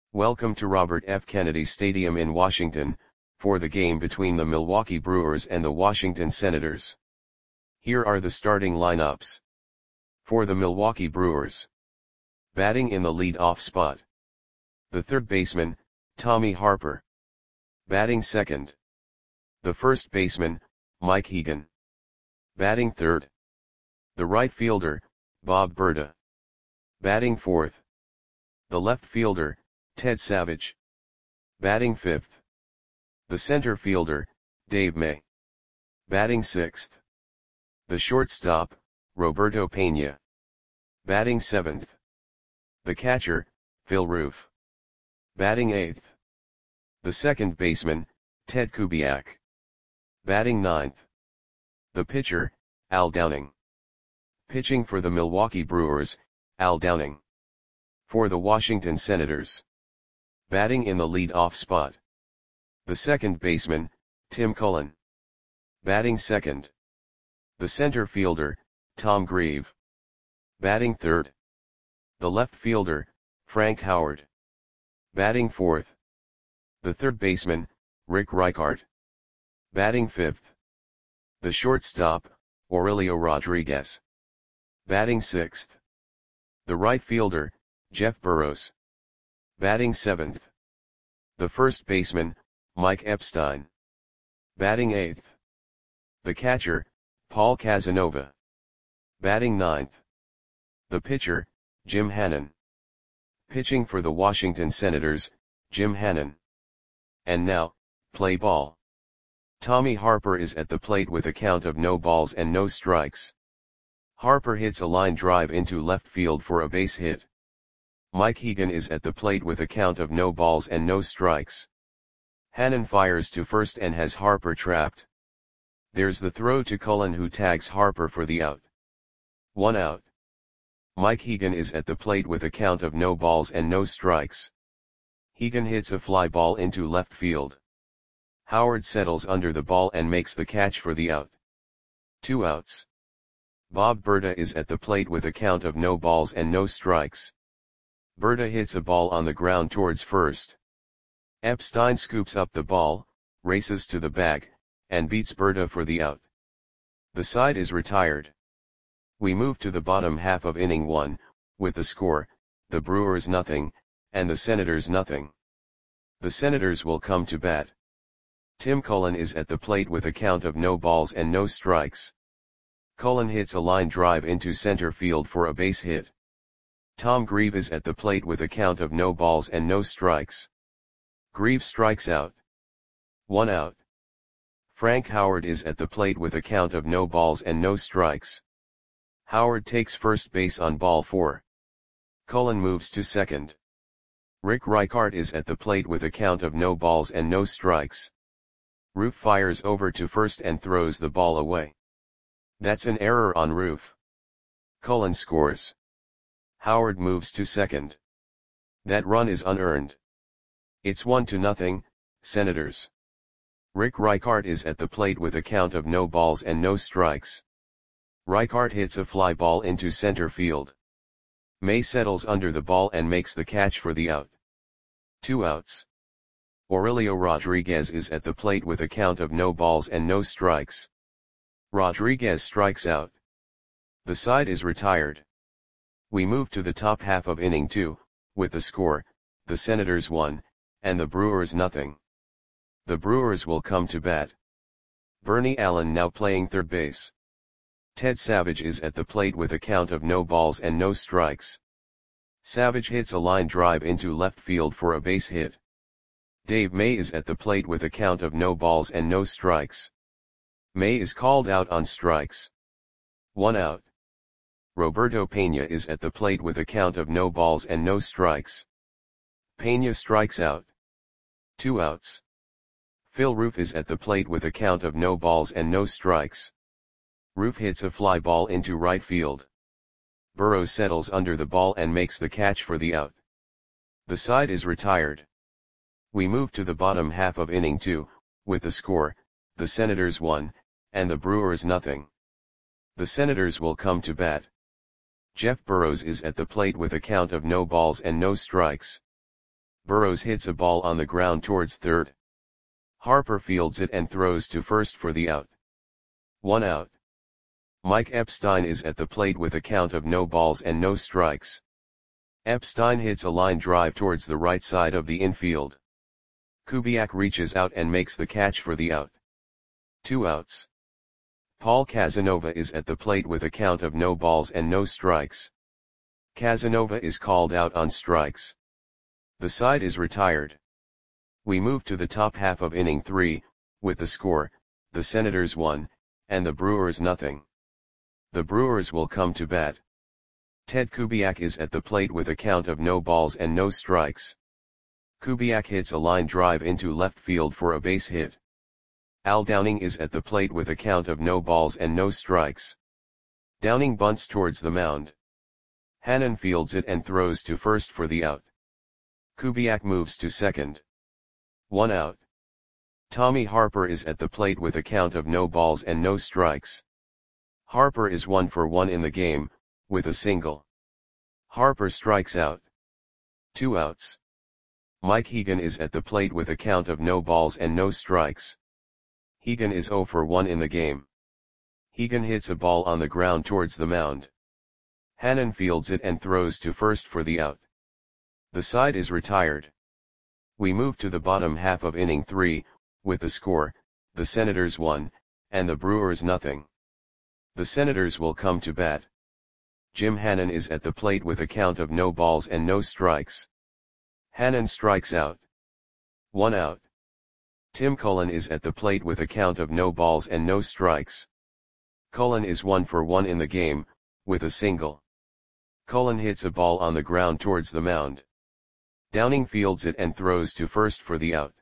Welcome to Robert F. Kennedy Stadium in Washington, for the game between the Milwaukee Brewers and the Washington Senators. Here are the starting lineups. For the Milwaukee Brewers. Batting in the lead-off spot. The third baseman, Tommy Harper. Batting second. The first baseman, Mike Hegan. Batting third. The right fielder, Bob Burda. Batting fourth. The left fielder, Ted Savage. Batting fifth. The center fielder, Dave May. Batting sixth. The shortstop, Roberto Pena. Batting seventh. The catcher, Phil Roof. Batting eighth. The second baseman, Ted Kubiak. Batting ninth. The pitcher, Al Downing. Pitching for the Milwaukee Brewers, Al Downing. For the Washington Senators. Batting in the lead-off spot. The second baseman, Tim Cullen. Batting second. The center fielder, Tom Grieve. Batting third. The left fielder, Frank Howard. Batting fourth. The third baseman, Rick Reichart. Batting fifth. The shortstop, Aurelio Rodriguez. Batting sixth. The right fielder, Jeff Burroughs. Batting seventh. The first baseman, Mike Epstein. Batting eighth. The catcher, Paul Casanova. Batting ninth. The pitcher, Jim Hannon. Pitching for the Washington Senators, Jim Hannon. And now, play ball. Tommy Harper is at the plate with a count of no balls and no strikes. Harper hits a line drive into left field for a base hit. Mike Hegan is at the plate with a count of no balls and no strikes. Hannon fires to first and has Harper trapped. There's the throw to Cullen, who tags Harper for the out. 1 out. Mike Hegan is at the plate with a count of no balls and no strikes. Hegan hits a fly ball into left field. Howard settles under the ball and makes the catch for the out. 2 outs. Bob Burda is at the plate with a count of no balls and no strikes. Burda hits a ball on the ground towards first. Epstein scoops up the ball, races to the bag, and beats Burda for the out. The side is retired. We move to the bottom half of inning 1, with the score, the Brewers 0, and the Senators 0. The Senators will come to bat. Tim Cullen is at the plate with a count of no balls and no strikes. Cullen hits a line drive into center field for a base hit. Tom Grieve is at the plate with a count of no balls and no strikes. Grieve strikes out. 1 out. Frank Howard is at the plate with a count of no balls and no strikes. Howard takes first base on ball 4. Cullen moves to second. Rick Reichart is at the plate with a count of no balls and no strikes. Roof fires over to first and throws the ball away. That's an error on Roof. Cullen scores. Howard moves to second. That run is unearned. It's 1-0, Senators. Rick Reichart is at the plate with a count of no balls and no strikes. Reichart hits a fly ball into center field. May settles under the ball and makes the catch for the out. 2 outs. Aurelio Rodriguez is at the plate with a count of no balls and no strikes. Rodriguez strikes out. The side is retired. We move to the top half of inning 2, with the score, the Senators 1, and the Brewers 0. The Brewers will come to bat. Bernie Allen now playing third base. Ted Savage is at the plate with a count of no balls and no strikes. Savage hits a line drive into left field for a base hit. Dave May is at the plate with a count of no balls and no strikes. May is called out on strikes. 1 out. Roberto Pena is at the plate with a count of no balls and no strikes. Pena strikes out. 2 outs. Phil Roof is at the plate with a count of no balls and no strikes. Roof hits a fly ball into right field. Burroughs settles under the ball and makes the catch for the out. The side is retired. We move to the bottom half of inning 2, with the score, the Senators 1, and the Brewers 0. The Senators will come to bat. Jeff Burroughs is at the plate with a count of no balls and no strikes. Burrows hits a ball on the ground towards third. Harper fields it and throws to first for the out. 1 out. Mike Epstein is at the plate with a count of no balls and no strikes. Epstein hits a line drive towards the right side of the infield. Kubiak reaches out and makes the catch for the out. 2 outs. Paul Casanova is at the plate with a count of no balls and no strikes. Casanova is called out on strikes. The side is retired. We move to the top half of inning 3, with the score, the Senators 1, and the Brewers nothing. The Brewers will come to bat. Ted Kubiak is at the plate with a count of no balls and no strikes. Kubiak hits a line drive into left field for a base hit. Al Downing is at the plate with a count of no balls and no strikes. Downing bunts towards the mound. Hannon fields it and throws to first for the out. Kubiak moves to second. 1 out. Tommy Harper is at the plate with a count of no balls and no strikes. Harper is 1 for 1 in the game, with a single. Harper strikes out. 2 outs. Mike Hegan is at the plate with a count of no balls and no strikes. Hegan is 0 for 1 in the game. Hegan hits a ball on the ground towards the mound. Hannon fields it and throws to first for the out. The side is retired. We move to the bottom half of inning 3, with the score, the Senators 1, and the Brewers nothing. The Senators will come to bat. Jim Hannon is at the plate with a count of no balls and no strikes. Hannon strikes out. 1 out. Tim Cullen is at the plate with a count of no balls and no strikes. Cullen is 1 for 1 in the game, with a single. Cullen hits a ball on the ground towards the mound. Downing fields it and throws to first for the out.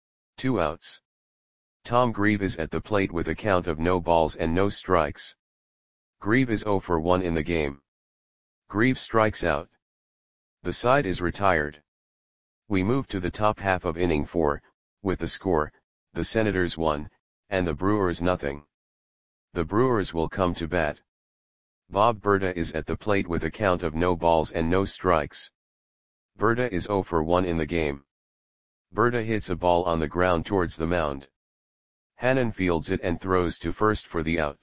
2 outs. Tom Grieve is at the plate with a count of no balls and no strikes. Grieve is 0 for 1 in the game. Grieve strikes out. The side is retired. We move to the top half of inning 4, with the score, the Senators 1, and the Brewers nothing. The Brewers will come to bat. Bob Berta is at the plate with a count of no balls and no strikes. Berta is 0 for 1 in the game. Berta hits a ball on the ground towards the mound. Hannon fields it and throws to first for the out.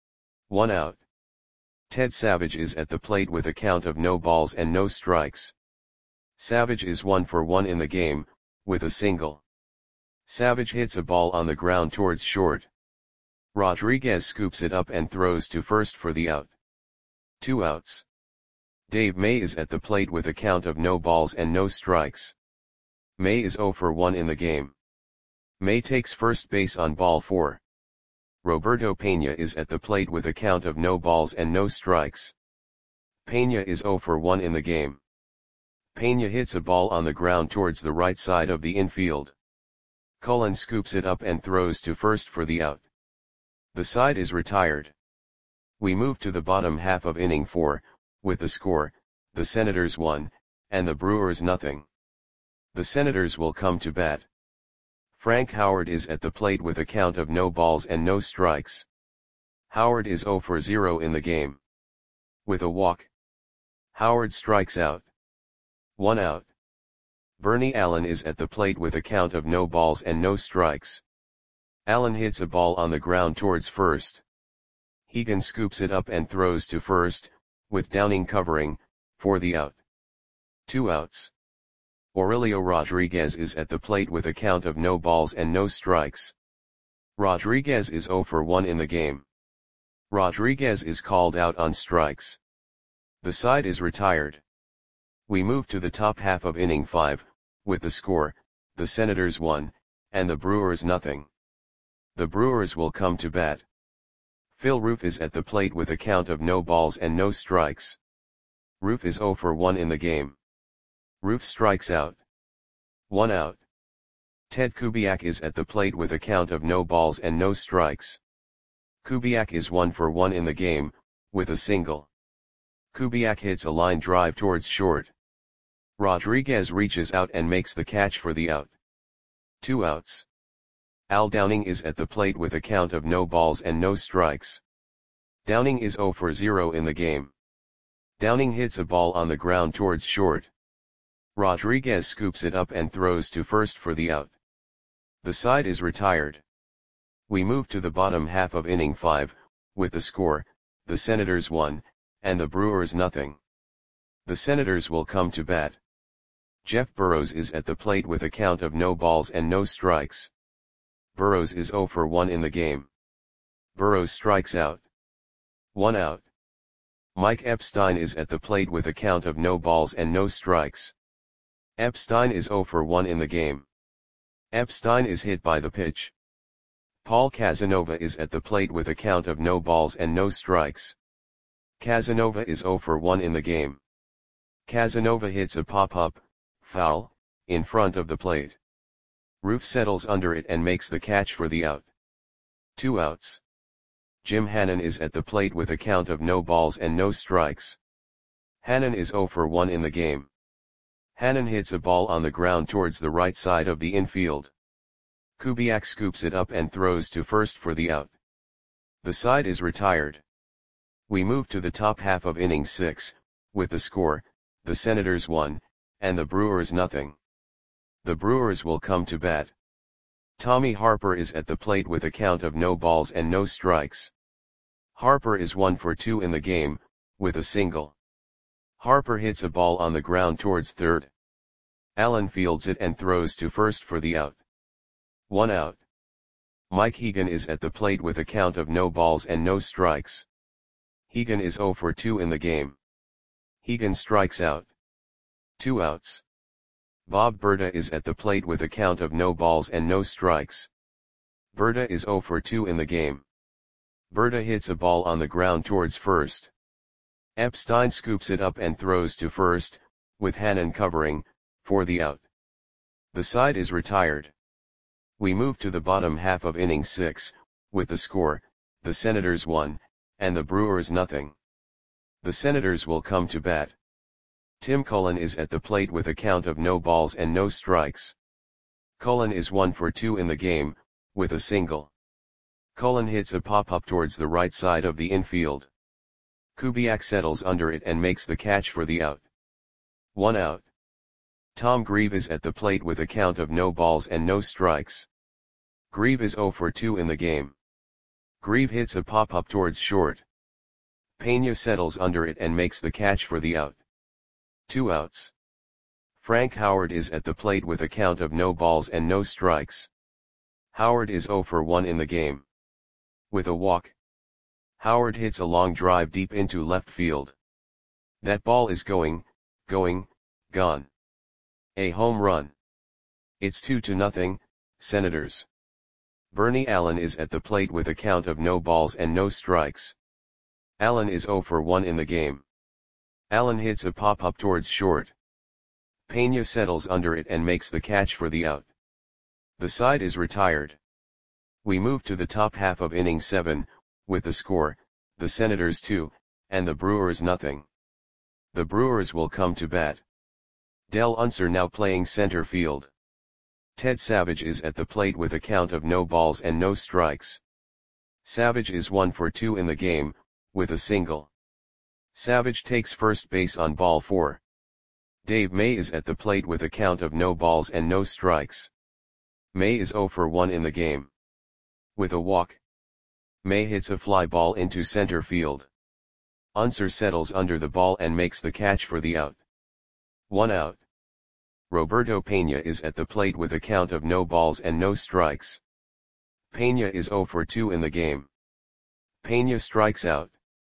1 out. Ted Savage is at the plate with a count of no balls and no strikes. Savage is 1 for 1 in the game, with a single. Savage hits a ball on the ground towards short. Rodriguez scoops it up and throws to first for the out. 2 outs. Dave May is at the plate with a count of no balls and no strikes. May is 0 for 1 in the game. May takes first base on ball 4. Roberto Pena is at the plate with a count of no balls and no strikes. Pena is 0 for 1 in the game. Pena hits a ball on the ground towards the right side of the infield. Cullen scoops it up and throws to first for the out. The side is retired. We move to the bottom half of inning 4, with the score, the Senators 1, and the Brewers nothing. The Senators will come to bat. Frank Howard is at the plate with a count of no balls and no strikes. Howard is 0 for 0 in the game. With a walk. Howard strikes out. 1 out. Bernie Allen is at the plate with a count of no balls and no strikes. Allen hits a ball on the ground towards first. Hegan scoops it up and throws to first, with Downing covering, for the out. 2 outs. Aurelio Rodriguez is at the plate with a count of no balls and no strikes. Rodriguez is 0 for 1 in the game. Rodriguez is called out on strikes. The side is retired. We move to the top half of inning 5, with the score, the Senators 1, and the Brewers nothing. The Brewers will come to bat. Phil Roof is at the plate with a count of no balls and no strikes. Roof is 0 for 1 in the game. Roof strikes out. 1 out. Ted Kubiak is at the plate with a count of no balls and no strikes. Kubiak is 1 for 1 in the game, with a single. Kubiak hits a line drive towards short. Rodriguez reaches out and makes the catch for the out. 2 outs. Al Downing is at the plate with a count of no balls and no strikes. Downing is 0 for 0 in the game. Downing hits a ball on the ground towards short. Rodriguez scoops it up and throws to first for the out. The side is retired. We move to the bottom half of inning 5, with the score, the Senators 1, and the Brewers nothing. The Senators will come to bat. Jeff Burroughs is at the plate with a count of no balls and no strikes. Burroughs is 0 for 1 in the game. Burroughs strikes out. 1 out. Mike Epstein is at the plate with a count of no balls and no strikes. Epstein is 0 for 1 in the game. Epstein is hit by the pitch. Paul Casanova is at the plate with a count of no balls and no strikes. Casanova is 0 for 1 in the game. Casanova hits a pop-up, foul, in front of the plate. Roof settles under it and makes the catch for the out. 2 outs. Jim Hannon is at the plate with a count of no balls and no strikes. Hannon is 0 for 1 in the game. Hannon hits a ball on the ground towards the right side of the infield. Kubiak scoops it up and throws to first for the out. The side is retired. We move to the top half of inning 6, with the score, the Senators 1, and the Brewers nothing. The Brewers will come to bat. Tommy Harper is at the plate with a count of no balls and no strikes. Harper is 1 for 2 in the game, with a single. Harper hits a ball on the ground towards third. Allen fields it and throws to first for the out. 1 out. Mike Hegan is at the plate with a count of no balls and no strikes. Hegan is 0 for 2 in the game. Hegan strikes out. 2 outs. Bob Berta is at the plate with a count of no balls and no strikes. Berta is 0 for 2 in the game. Berta hits a ball on the ground towards first. Epstein scoops it up and throws to first, with Hannon covering, for the out. The side is retired. We move to the bottom half of inning 6, with the score, the Senators 1, and the Brewers nothing. The Senators will come to bat. Tim Cullen is at the plate with a count of no balls and no strikes. Cullen is 1 for 2 in the game, with a single. Cullen hits a pop-up towards the right side of the infield. Kubiak settles under it and makes the catch for the out. 1 out. Tom Grieve is at the plate with a count of no balls and no strikes. Grieve is 0 for 2 in the game. Grieve hits a pop-up towards short. Pena settles under it and makes the catch for the out. 2 outs. Frank Howard is at the plate with a count of no balls and no strikes. Howard is 0 for 1 in the game. With a walk. Howard hits a long drive deep into left field. That ball is going, gone. A home run. It's 2-0, Senators. Bernie Allen is at the plate with a count of no balls and no strikes. Allen is 0 for 1 in the game. Allen hits a pop-up towards short. Pena settles under it and makes the catch for the out. The side is retired. We move to the top half of inning 7, with the score, the Senators 2, and the Brewers nothing. The Brewers will come to bat. Del Unser now playing center field. Ted Savage is at the plate with a count of no balls and no strikes. Savage is 1 for 2 in the game, with a single. Savage takes first base on ball 4. Dave May is at the plate with a count of no balls and no strikes. May is 0 for 1 in the game. With a walk. May hits a fly ball into center field. Unser settles under the ball and makes the catch for the out. 1 out. Roberto Pena is at the plate with a count of no balls and no strikes. Pena is 0 for 2 in the game. Pena strikes out.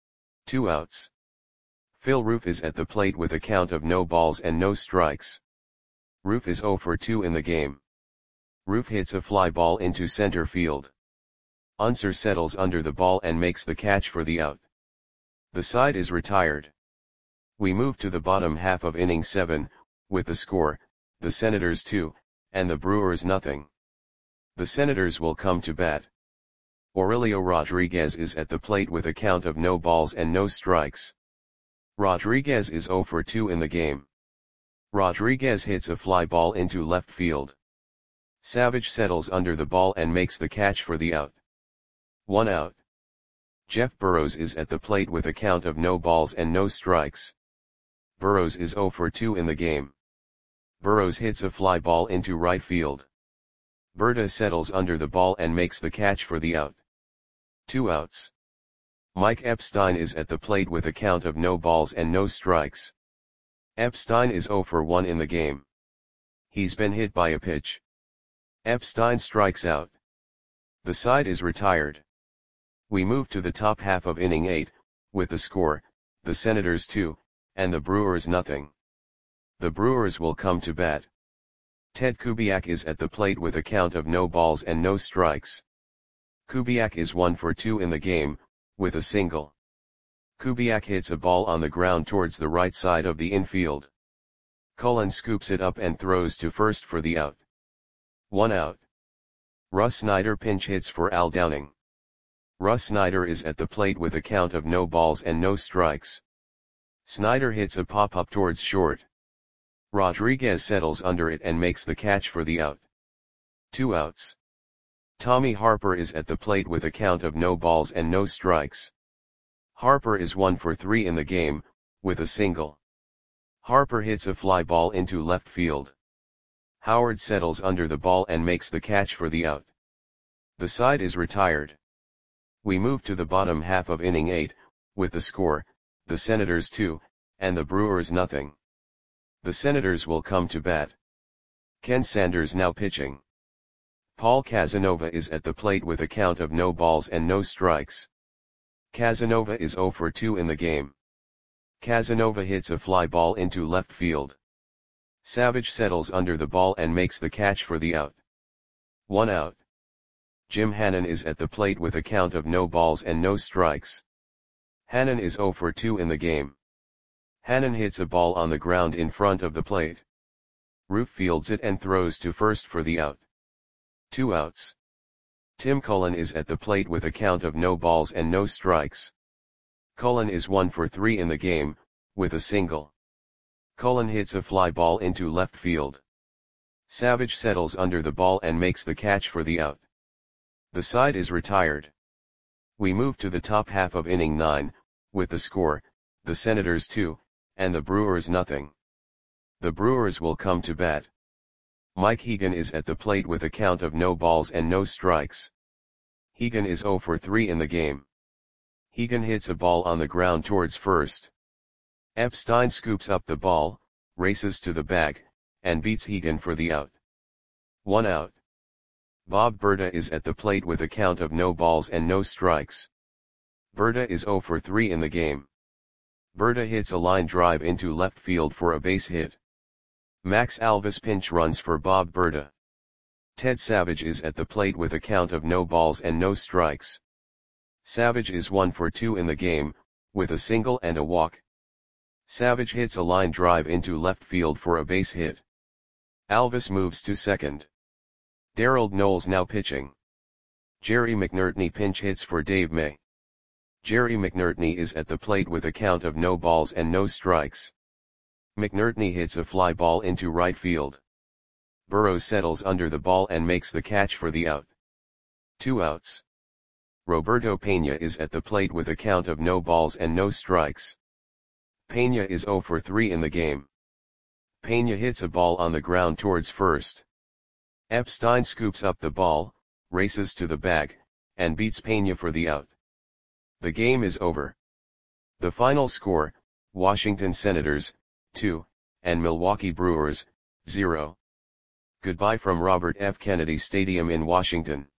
2 outs. Phil Roof is at the plate with a count of no balls and no strikes. Roof is 0 for 2 in the game. Roof hits a fly ball into center field. Unser settles under the ball and makes the catch for the out. The side is retired. We move to the bottom half of inning 7, with the score, the Senators 2, and the Brewers nothing. The Senators will come to bat. Aurelio Rodriguez is at the plate with a count of no balls and no strikes. Rodriguez is 0 for 2 in the game. Rodriguez hits a fly ball into left field. Savage settles under the ball and makes the catch for the out. 1 out. Jeff Burroughs is at the plate with a count of no balls and no strikes. Burroughs is 0 for 2 in the game. Burrows hits a fly ball into right field. Berta settles under the ball and makes the catch for the out. 2 outs. Mike Epstein is at the plate with a count of no balls and no strikes. Epstein is 0 for 1 in the game. He's been hit by a pitch. Epstein strikes out. The side is retired. We move to the top half of inning 8, with the score, the Senators 2, and the Brewers nothing. The Brewers will come to bat. Ted Kubiak is at the plate with a count of no balls and no strikes. Kubiak is 1 for 2 in the game, with a single. Kubiak hits a ball on the ground towards the right side of the infield. Cullen scoops it up and throws to first for the out. 1 out. Russ Snyder pinch hits for Al Downing. Russ Snyder is at the plate with a count of no balls and no strikes. Snyder hits a pop-up towards short. Rodriguez settles under it and makes the catch for the out. 2 outs. Tommy Harper is at the plate with a count of no balls and no strikes. Harper is 1 for 3 in the game, with a single. Harper hits a fly ball into left field. Howard settles under the ball and makes the catch for the out. The side is retired. We move to the bottom half of inning 8, with the score, the Senators 2, and the Brewers nothing. The Senators will come to bat. Ken Sanders now pitching. Paul Casanova is at the plate with a count of no balls and no strikes. Casanova is 0 for 2 in the game. Casanova hits a fly ball into left field. Savage settles under the ball and makes the catch for the out. 1 out. Jim Hannon is at the plate with a count of no balls and no strikes. Hannon is 0 for 2 in the game. Hannon hits a ball on the ground in front of the plate. Root fields it and throws to first for the out. 2 outs. Tim Cullen is at the plate with a count of no balls and no strikes. Cullen is 1 for 3 in the game, with a single. Cullen hits a fly ball into left field. Savage settles under the ball and makes the catch for the out. The side is retired. We move to the top half of inning 9, with the score, the Senators 2, and the Brewers nothing. The Brewers will come to bat. Mike Hegan is at the plate with a count of no balls and no strikes. Hegan is 0 for 3 in the game. Hegan hits a ball on the ground towards first. Epstein scoops up the ball, races to the bag, and beats Hegan for the out. 1 out. Bob Berta is at the plate with a count of no balls and no strikes. Berta is 0 for 3 in the game. Berta hits a line drive into left field for a base hit. Max Alvis pinch runs for Bob Berta. Ted Savage is at the plate with a count of no balls and no strikes. Savage is 1 for 2 in the game, with a single and a walk. Savage hits a line drive into left field for a base hit. Alvis moves to second. Darrell Knowles now pitching. Jerry McNertney pinch hits for Dave May. Jerry McNertney is at the plate with a count of no balls and no strikes. McNertney hits a fly ball into right field. Burrows settles under the ball and makes the catch for the out. 2 outs. Roberto Pena is at the plate with a count of no balls and no strikes. Pena is 0 for 3 in the game. Pena hits a ball on the ground towards first. Epstein scoops up the ball, races to the bag, and beats Pena for the out. The game is over. The final score, Washington Senators, 2, and Milwaukee Brewers, 0. Goodbye from Robert F. Kennedy Stadium in Washington.